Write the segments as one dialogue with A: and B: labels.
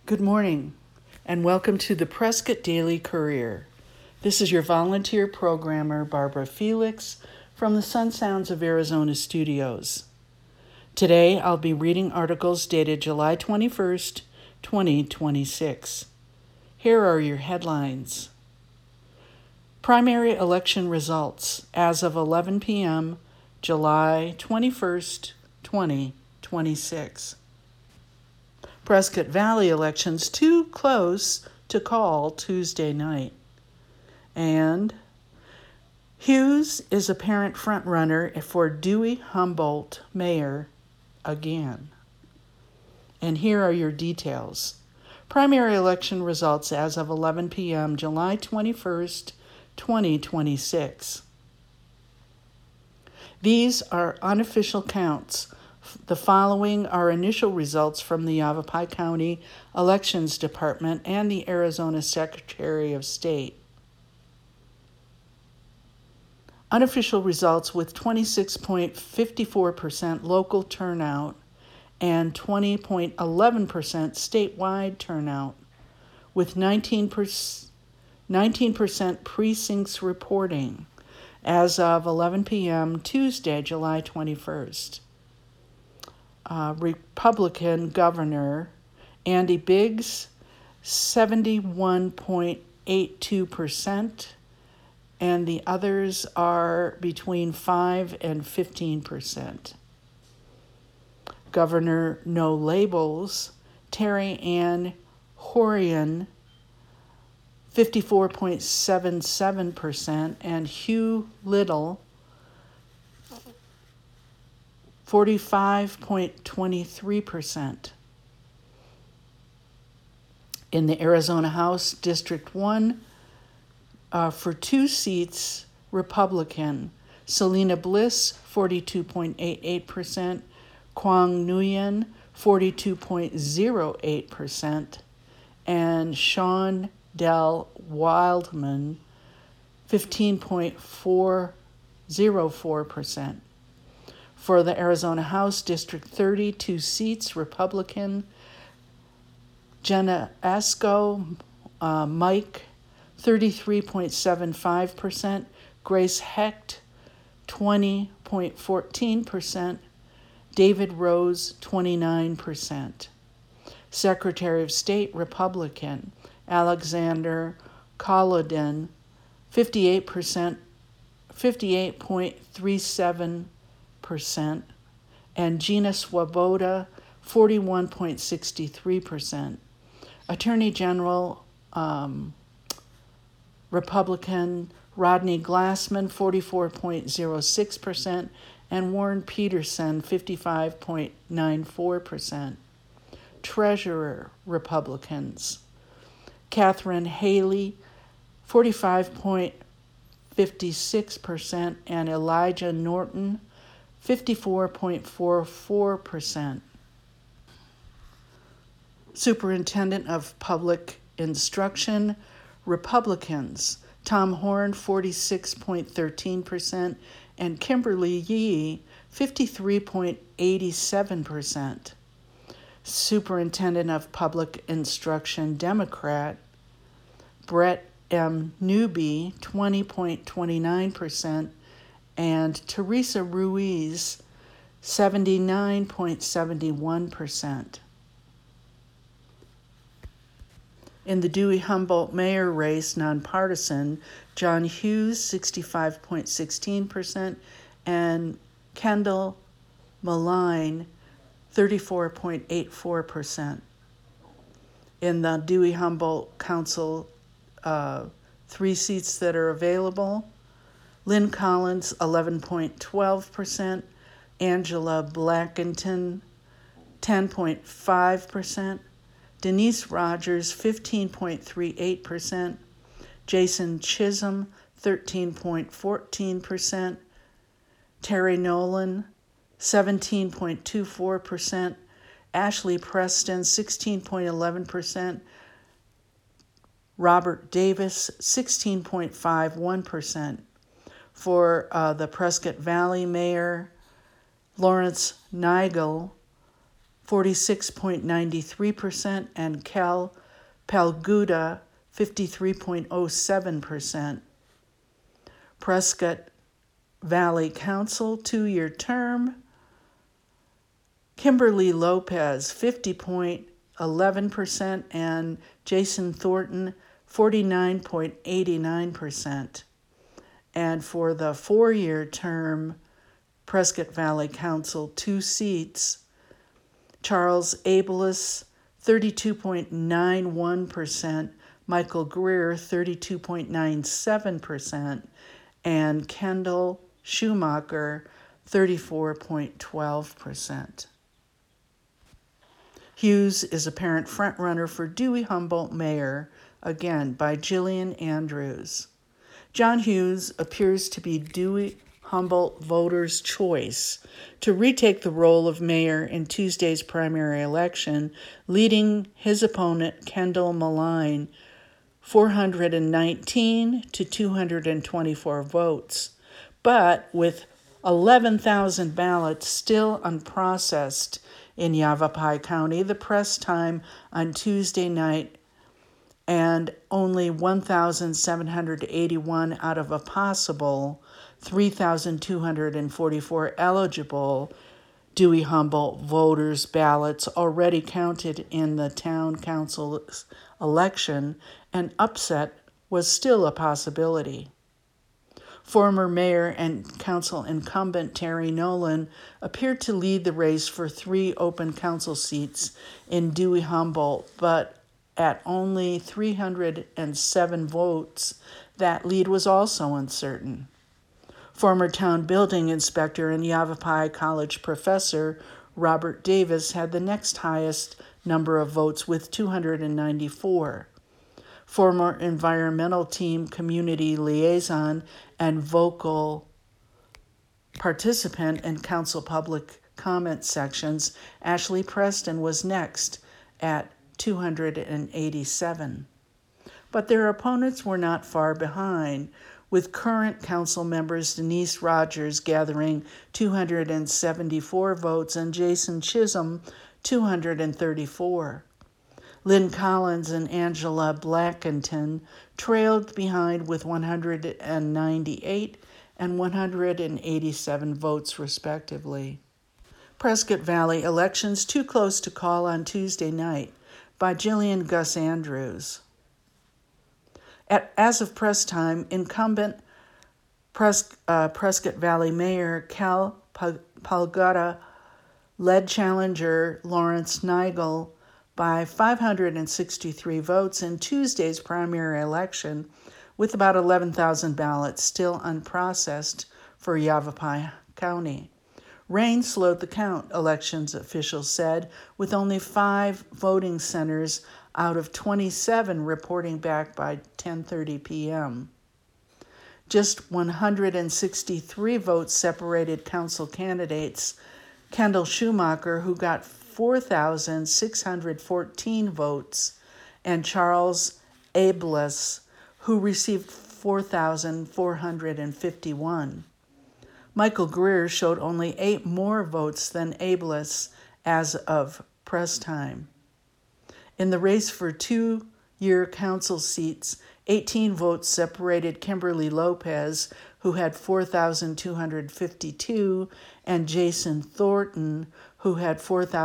A: Good morning, and welcome to the Prescott Daily Courier. This is your volunteer programmer, Barbara Felix, from the Sun Sounds of Arizona studios. Today, I'll be reading articles dated July 21st, 2026. Here are your headlines. Primary election results as of 11 p.m., July 21st, 2026. Prescott Valley elections too close to call Tuesday night. And Hughes is apparent frontrunner for Dewey Humboldt mayor again. And here are your details. Primary election results as of 11 p.m., July 21st, 2026. These are unofficial counts. The following are initial results from the Yavapai County Elections Department and the Arizona Secretary of State. Unofficial results with 26.54% local turnout and 20.11% statewide turnout, with 19% precincts reporting as of 11 p.m. Tuesday, July 21st. Republican Governor Andy Biggs, 71.82%, and the others are between 5 and 15%. Governor No Labels, Terry Ann Horian, 54.77%, and Hugh Little, 45.23%. In the Arizona House, District 1, for 2 seats, Republican, Selena Bliss, 42.88%, Quang Nguyen, 42.08%, and Sean Del Wildman, 15.404%. For the Arizona House, District 30, 2 seats, Republican, Jenna Asco, Mike, 33.75%, Grace Hecht, 20.14%, David Rose, 29%. Secretary of State, Republican, Alexander Kolodin, 58.37%, and Gina Swoboda, 41.63%. Attorney General, Republican, Rodney Glassman, 44.06%, and Warren Peterson, 55.94%. Treasurer, Republicans, Catherine Haley, 45.56%, and Elijah Norton, 54.44%. Superintendent of Public Instruction, Republicans, Tom Horn, 46.13%, and Kimberly Yee, 53.87%. Superintendent of Public Instruction, Democrat, Brett M. Newby, 20.29%, and Teresa Ruiz, 79.71%. In the Dewey Humboldt mayor race, nonpartisan, John Hughes, 65.16%, and Kendall Malign, 34.84%. In the Dewey Humboldt Council, 3 seats that are available, Lynn Collins, 11.12%, Angela Blackington, 10.5%, Denise Rogers, 15.38%, Jason Chisholm, 13.14%, Terry Nolan, 17.24%, Ashley Preston, 16.11%, Robert Davis, 16.51%. For the Prescott Valley Mayor, Lawrence Nigel, 46.93%, and Palguda, 53.07%. Prescott Valley Council, 2-year term, Kimberly Lopez, 50.11%, and Jason Thornton, 49.89%. And for the 4-year term, Prescott Valley Council, 2 seats, Charles Abeles, 32.91%, Michael Greer, 32.97%, and Kendall Schumacher, 34.12%. Hughes is apparent frontrunner for Dewey Humboldt mayor, again by Jillian Andrews. John Hughes appears to be Dewey Humboldt voters' choice to retake the role of mayor in Tuesday's primary election, leading his opponent, Kendall Malign, 419 to 224 votes. But with 11,000 ballots still unprocessed in Yavapai County, the press time on Tuesday night, and only 1,781 out of a possible 3,244 eligible Dewey Humboldt voters' ballots already counted in the town council's election, an upset was still a possibility. Former mayor and council incumbent Terry Nolan appeared to lead the race for 3 open council seats in Dewey Humboldt, but at only 307 votes, that lead was also uncertain. Former town building inspector and Yavapai College professor Robert Davis had the next highest number of votes with 294. Former environmental team community liaison and vocal participant in council public comment sections, Ashley Preston was next at 287. But their opponents were not far behind, with current council members Denise Rogers gathering 274 votes and Jason Chisholm 234. Lynn Collins and Angela Blackington trailed behind with 198 and 187 votes respectively. Prescott Valley elections too close to call on Tuesday night by Jillian Gus Andrews. As of press time, incumbent Prescott Valley Mayor Cal Palguda led challenger Lawrence Nigel by 563 votes in Tuesday's primary election, with about 11,000 ballots still unprocessed for Yavapai County. Rain slowed the count, elections officials said, with only 5 voting centers out of 27 reporting back by 10:30 p.m. Just 163 votes separated council candidates. Kendall Schumacher, who got 4,614 votes, and Charles Abeles, who received 4,451. Michael Greer showed only 8 more votes than Abeles as of press time. In the race for 2-year council seats, 18 votes separated Kimberly Lopez, who had 4,252, and Jason Thornton, who had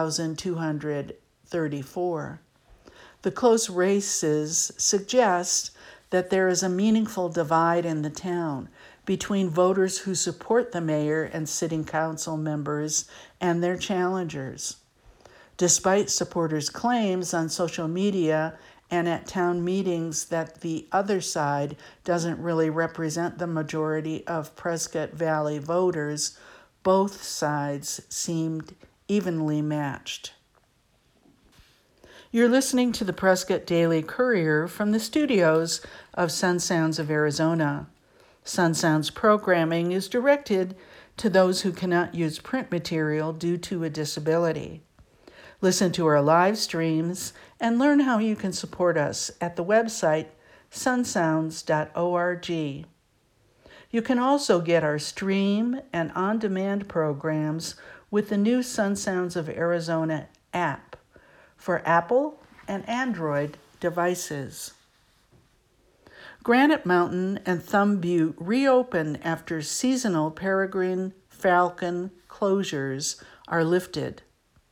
A: 4,234. The close races suggest that there is a meaningful divide in the town between voters who support the mayor and sitting council members and their challengers. Despite supporters' claims on social media and at town meetings that the other side doesn't really represent the majority of Prescott Valley voters, both sides seemed evenly matched. You're listening to the Prescott Daily Courier from the studios of Sun Sounds of Arizona. Sun Sounds programming is directed to those who cannot use print material due to a disability. Listen to our live streams and learn how you can support us at the website sunsounds.org. You can also get our stream and on-demand programs with the new Sun Sounds of Arizona app for Apple and Android devices. Granite Mountain and Thumb Butte reopen after seasonal peregrine falcon closures are lifted.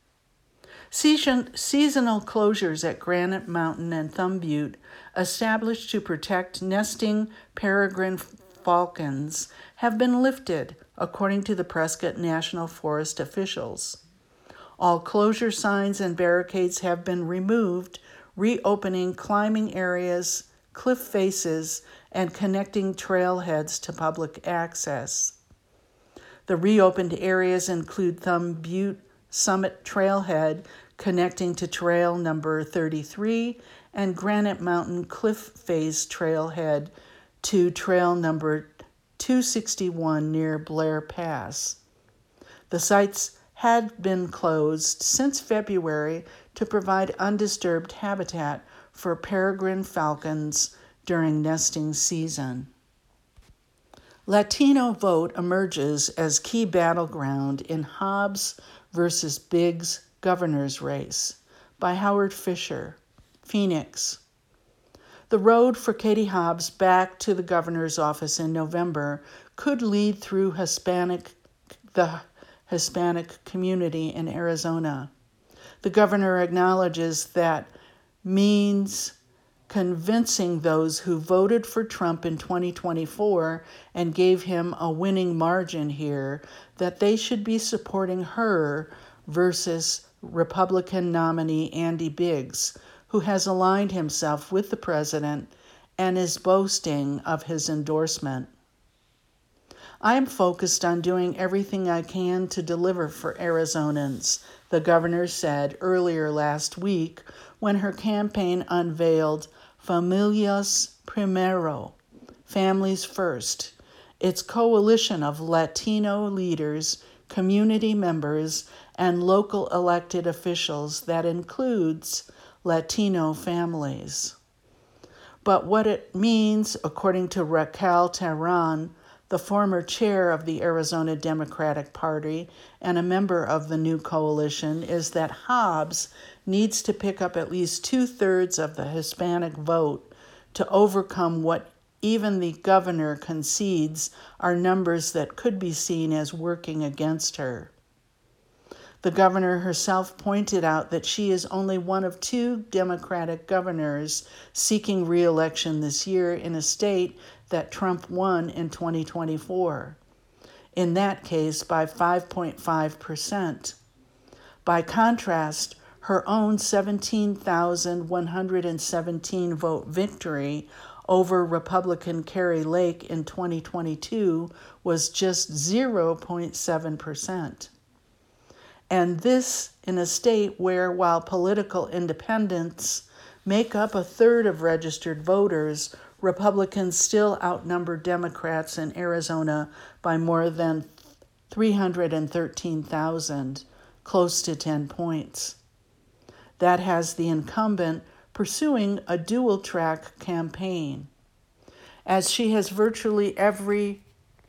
A: Seasonal closures at Granite Mountain and Thumb Butte, established to protect nesting peregrine falcons, have been lifted, according to the Prescott National Forest officials. All closure signs and barricades have been removed, reopening climbing areas, cliff faces, and connecting trailheads to public access. The reopened areas include Thumb Butte Summit Trailhead, connecting to Trail number 33, and Granite Mountain Cliff Face Trailhead to Trail number 261 near Blair Pass. The sites had been closed since February to provide undisturbed habitat for peregrine falcons during nesting season. Latino vote emerges as key battleground in Hobbs versus Biggs governor's race by Howard Fisher, Phoenix. The road for Katie Hobbs back to the governor's office in November could lead through the Hispanic community in Arizona. The governor acknowledges that means convincing those who voted for Trump in 2024 and gave him a winning margin here that they should be supporting her versus Republican nominee Andy Biggs, who has aligned himself with the president and is boasting of his endorsement. I am focused on doing everything I can to deliver for Arizonans, the governor said earlier last week when her campaign unveiled Familias Primero, Families First, its coalition of Latino leaders, community members, and local elected officials that includes Latino families. But what it means, according to Raquel Terran, the former chair of the Arizona Democratic Party and a member of the new coalition, is that Hobbs needs to pick up at least 2/3 of the Hispanic vote to overcome what even the governor concedes are numbers that could be seen as working against her. The governor herself pointed out that she is only one of 2 Democratic governors seeking re-election this year in a state that Trump won in 2024, in that case by 5.5%. By contrast, her own 17,117 vote victory over Republican Kari Lake in 2022 was just 0.7%. And this in a state where, while political independents make up 1/3 of registered voters, Republicans still outnumber Democrats in Arizona by more than 313,000, close to 10 points. That has the incumbent pursuing a dual-track campaign. As she has virtually every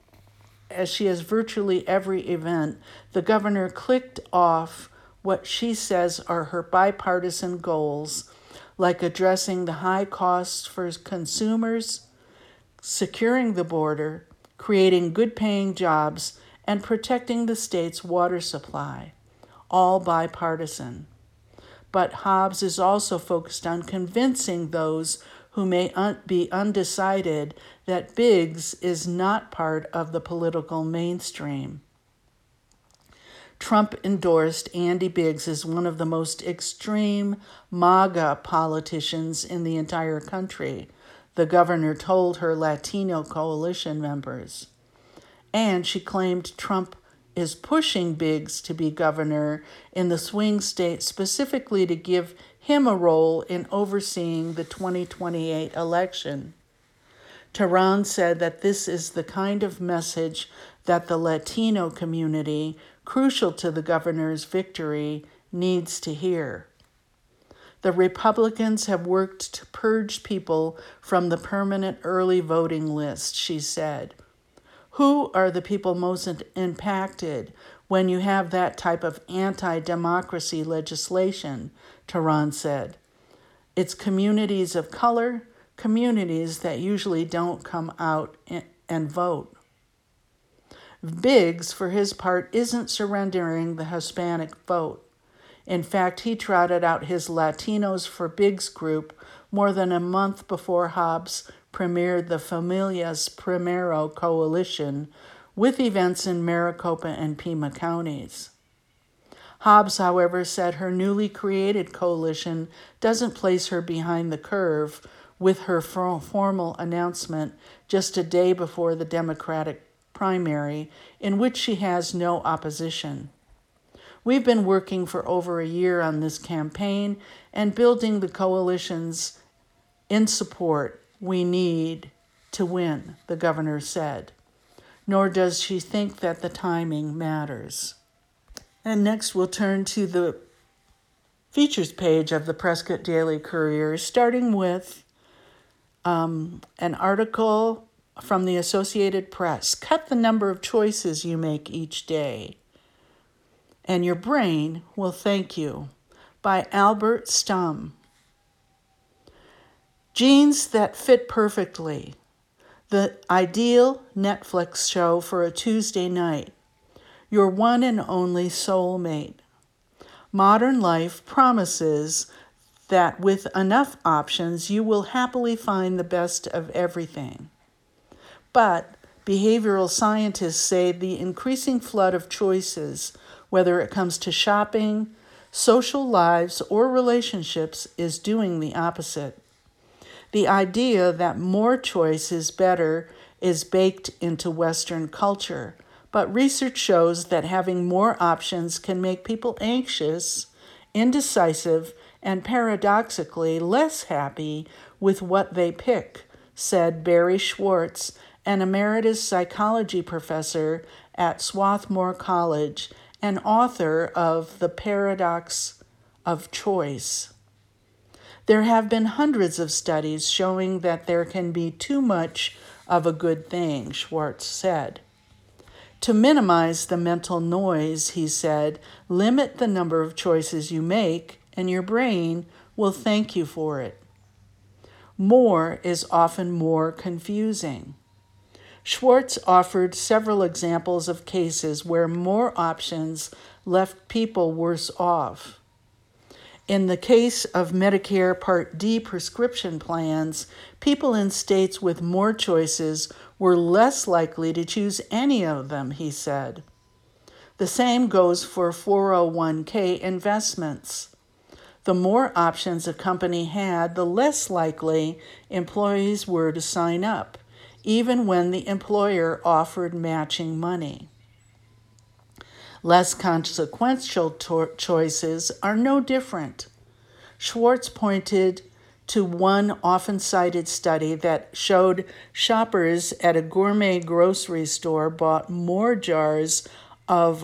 A: event, the governor clicked off what she says are her bipartisan goals, like addressing the high costs for consumers, securing the border, creating good-paying jobs, and protecting the state's water supply, all bipartisan. But Hobbs is also focused on convincing those who may be undecided that Biggs is not part of the political mainstream. Trump endorsed Andy Biggs as one of the most extreme MAGA politicians in the entire country, the governor told her Latino coalition members. And she claimed Trump is pushing Biggs to be governor in the swing state specifically to give him a role in overseeing the 2028 election. Terran said that this is the kind of message that the Latino community, crucial to the governor's victory, needs to hear. The Republicans have worked to purge people from the permanent early voting list, she said. Who are the people most impacted? when you have that type of anti-democracy legislation, Tehran said. It's communities of color, communities that usually don't come out and vote. Biggs, for his part, isn't surrendering the Hispanic vote. In fact, he trotted out his Latinos for Biggs group more than a month before Hobbs premiered the Familias Primero coalition with events in Maricopa and Pima counties. Hobbs, however, said her newly created coalition doesn't place her behind the curve with her formal announcement just a day before the Democratic primary, in which she has no opposition. We've been working for over a year on this campaign and building the coalitions in support we need to win, the governor said. Nor does she think that the timing matters. And next we'll turn to the features page of the Prescott Daily Courier, starting with an article from the Associated Press. Cut the number of choices you make each day, and your brain will thank you, by Albert Stumm. Jeans that fit perfectly. The ideal Netflix show for a Tuesday night. Your one and only soulmate. Modern life promises that with enough options, you will happily find the best of everything. But behavioral scientists say the increasing flood of choices, whether it comes to shopping, social lives, or relationships, is doing the opposite. The idea that more choice is better is baked into Western culture, but research shows that having more options can make people anxious, indecisive, and paradoxically less happy with what they pick, said Barry Schwartz, an emeritus psychology professor at Swarthmore College and author of The Paradox of Choice. There have been hundreds of studies showing that there can be too much of a good thing, Schwartz said. To minimize the mental noise, he said, limit the number of choices you make, and your brain will thank you for it. More is often more confusing. Schwartz offered several examples of cases where more options left people worse off. In the case of Medicare Part D prescription plans, people in states with more choices were less likely to choose any of them, he said. The same goes for 401k investments. The more options a company had, the less likely employees were to sign up, even when the employer offered matching money. Less consequential choices are no different. Schwartz pointed to one often cited study that showed shoppers at a gourmet grocery store bought more jars of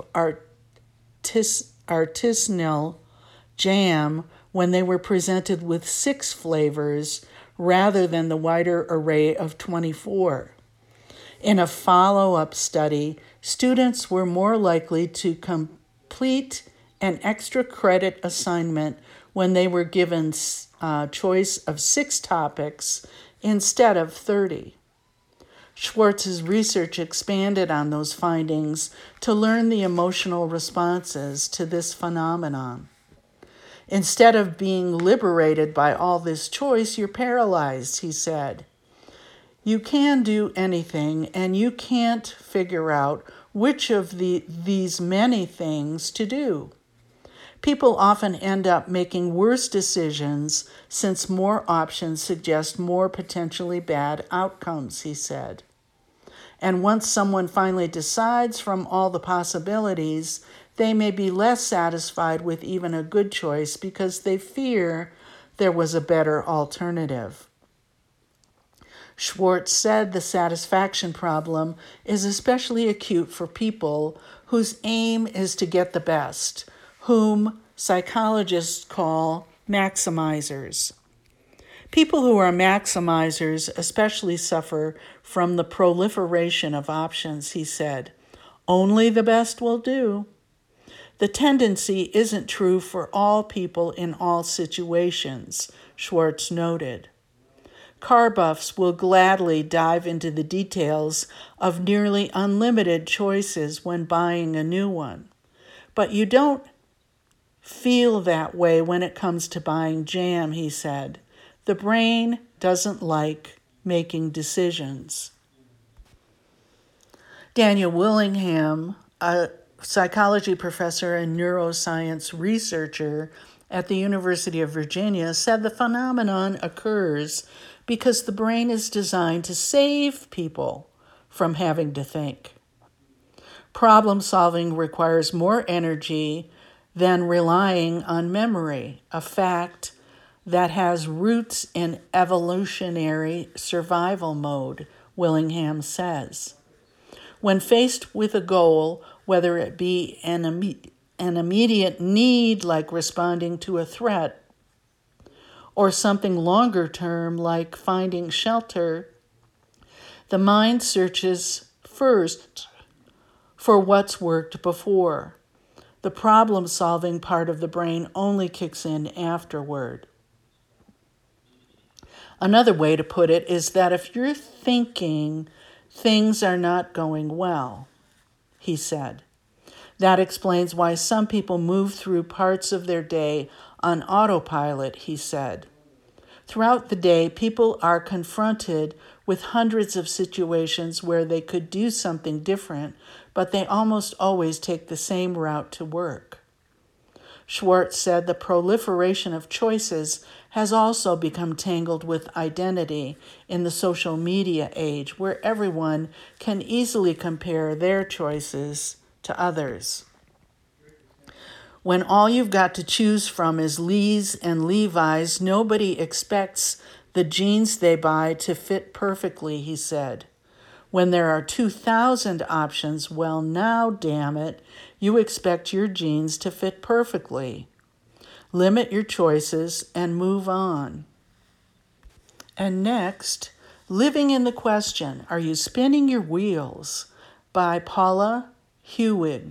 A: artisanal jam when they were presented with 6 flavors rather than the wider array of 24. In a follow-up study, students were more likely to complete an extra credit assignment when they were given a choice of 6 topics instead of 30. Schwartz's research expanded on those findings to learn the emotional responses to this phenomenon. Instead of being liberated by all this choice, you're paralyzed, he said. You can do anything, and you can't figure out which of these many things to do. People often end up making worse decisions since more options suggest more potentially bad outcomes, he said. And once someone finally decides from all the possibilities, they may be less satisfied with even a good choice because they fear there was a better alternative. Schwartz said the satisfaction problem is especially acute for people whose aim is to get the best, whom psychologists call maximizers. People who are maximizers especially suffer from the proliferation of options, he said. Only the best will do. The tendency isn't true for all people in all situations, Schwartz noted. Car buffs will gladly dive into the details of nearly unlimited choices when buying a new one. But you don't feel that way when it comes to buying jam, he said. The brain doesn't like making decisions. Daniel Willingham, a psychology professor and neuroscience researcher at the University of Virginia, said the phenomenon occurs because the brain is designed to save people from having to think. Problem solving requires more energy than relying on memory, a fact that has roots in evolutionary survival mode, Willingham says. When faced with a goal, whether it be an immediate need like responding to a threat, or something longer term like finding shelter, the mind searches first for what's worked before. The problem-solving part of the brain only kicks in afterward. Another way to put it is that if you're thinking things are not going well, he said, that explains why some people move through parts of their day on autopilot, he said. Throughout the day, people are confronted with hundreds of situations where they could do something different, but they almost always take the same route to work. Schwartz said the proliferation of choices has also become tangled with identity in the social media age, where everyone can easily compare their choices to others. When all you've got to choose from is Lee's and Levi's, nobody expects the jeans they buy to fit perfectly, he said. When there are 2,000 options, well, now, damn it, you expect your jeans to fit perfectly. Limit your choices and move on. And next, Living in the Question, Are You Spinning Your Wheels? By Paula Hewig.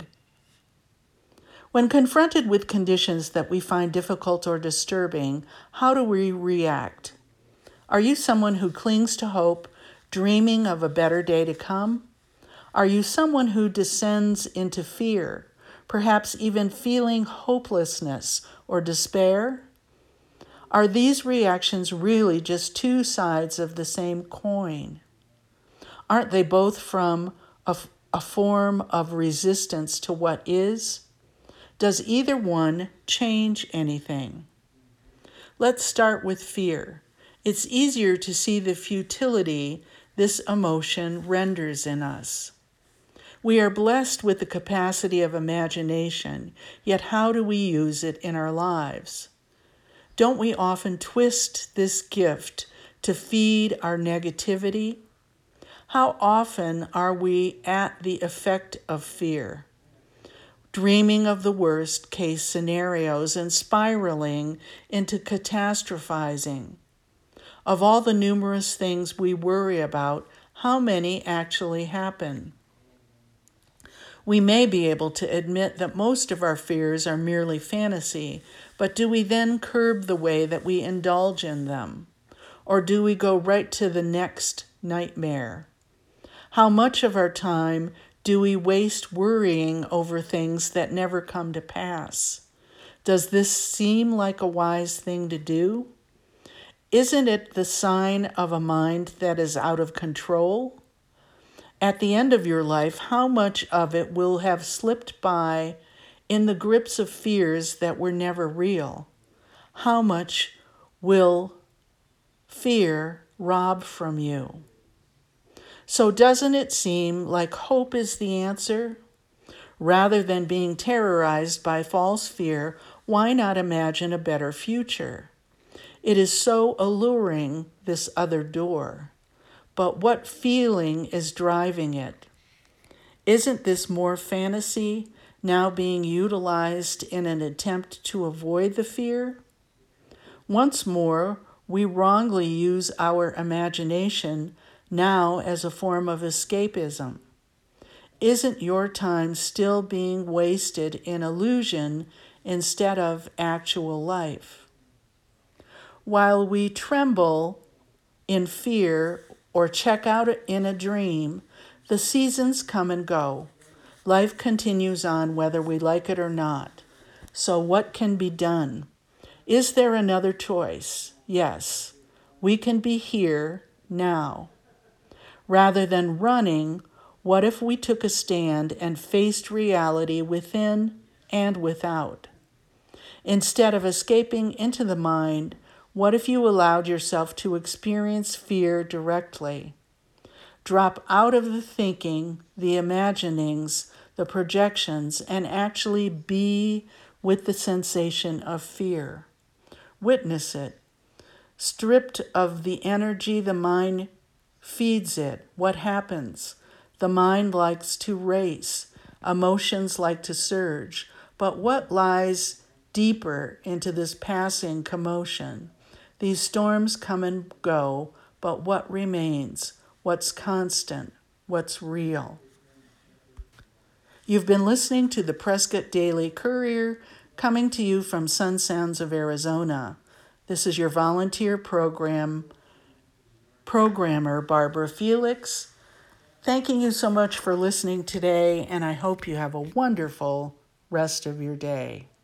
A: When confronted with conditions that we find difficult or disturbing, how do we react? Are you someone who clings to hope, dreaming of a better day to come? Are you someone who descends into fear, perhaps even feeling hopelessness or despair? Are these reactions really just two sides of the same coin? Aren't they both from a form of resistance to what is? Does either one change anything? Let's start with fear. It's easier to see the futility this emotion renders in us. We are blessed with the capacity of imagination, yet how do we use it in our lives? Don't we often twist this gift to feed our negativity? How often are we at the effect of fear, dreaming of the worst case scenarios and spiraling into catastrophizing? Of all the numerous things we worry about, how many actually happen? We may be able to admit that most of our fears are merely fantasy, but do we then curb the way that we indulge in them? Or do we go right to the next nightmare? How much of our time do we waste worrying over things that never come to pass? Does this seem like a wise thing to do? Isn't it the sign of a mind that is out of control? At the end of your life, how much of it will have slipped by in the grips of fears that were never real? How much will fear rob from you? So doesn't it seem like hope is the answer? Rather than being terrorized by false fear, why not imagine a better future? It is so alluring, this other door. But what feeling is driving it? Isn't this more fantasy now being utilized in an attempt to avoid the fear? Once more, we wrongly use our imagination now as a form of escapism. Isn't your time still being wasted in illusion instead of actual life? While we tremble in fear or check out in a dream, the seasons come and go. Life continues on whether we like it or not. So what can be done? Is there another choice? Yes. We can be here now. Rather than running, what if we took a stand and faced reality within and without? Instead of escaping into the mind, what if you allowed yourself to experience fear directly? Drop out of the thinking, the imaginings, the projections, and actually be with the sensation of fear. Witness it. Stripped of the energy the mind feeds it, what happens? The mind likes to race, emotions like to surge, but what lies deeper into this passing commotion? These storms come and go, but what remains? What's constant? What's real? You've been listening to the Prescott Daily Courier, coming to you from Sun Sounds of Arizona. This is your volunteer programmer, Barbara Felix. Thanking you so much for listening today, and I hope you have a wonderful rest of your day.